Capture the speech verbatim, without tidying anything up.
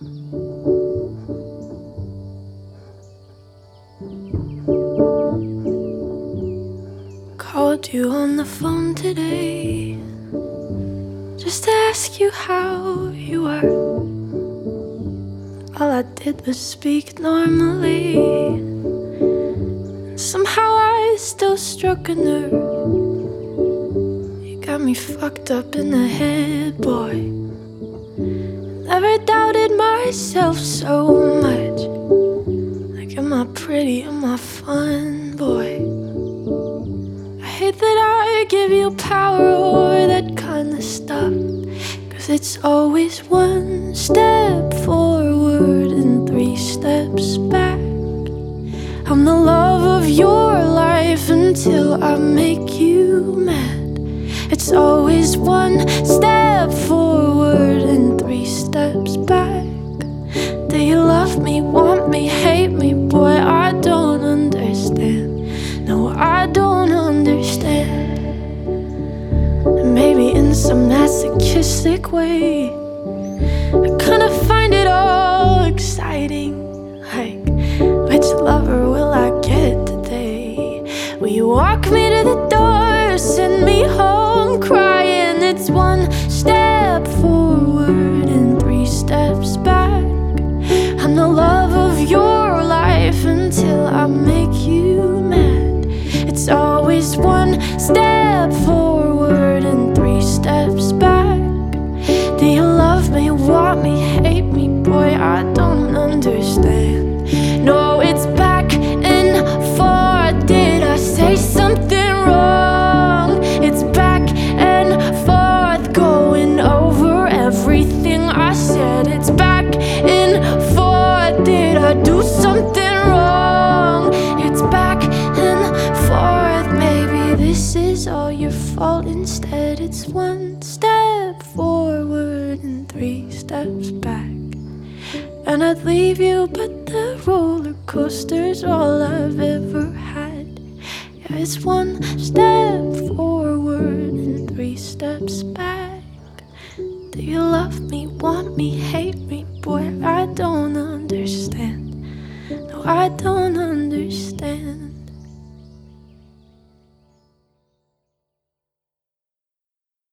Called you on the phone today just to ask you how you are. All I did was speak normally. Somehow I still struck a nerve. You got me fucked up in the head, boy. Never doubted myself so much. Like, am I pretty, am I fun, boy? I hate that I give you power or that kind of stuff, 'cause it's always one step forward and three steps back. I'm the love of your life until I make you mad. It's always one step forward and three steps back. Do you love me, want me, hate me? Boy, I don't understand. No, I don't understand. And maybe in some masochistic way, I kinda find it all exciting. Like, which lover will I get today? Will you walk me to the door, send me home crying? It's one step forward and three steps back. I'm the love of your life until I make you mad. It's always one step forward and three steps back. Do you love me, want me, hate me? Boy, I don't understand. No, it's back and forth. Did I say something wrong? It's back and forth, going over everything I said. It's back and forth. Did I do something wrong? It's back and forth. Maybe this is all your fault. Instead, it's one step forward and three steps back. And I'd leave you, but the roller coaster's all I've ever had. Yeah, it's one step forward and three steps back. Do you love me, want me, hate me? Boy, I don't understand. No, I don't understand.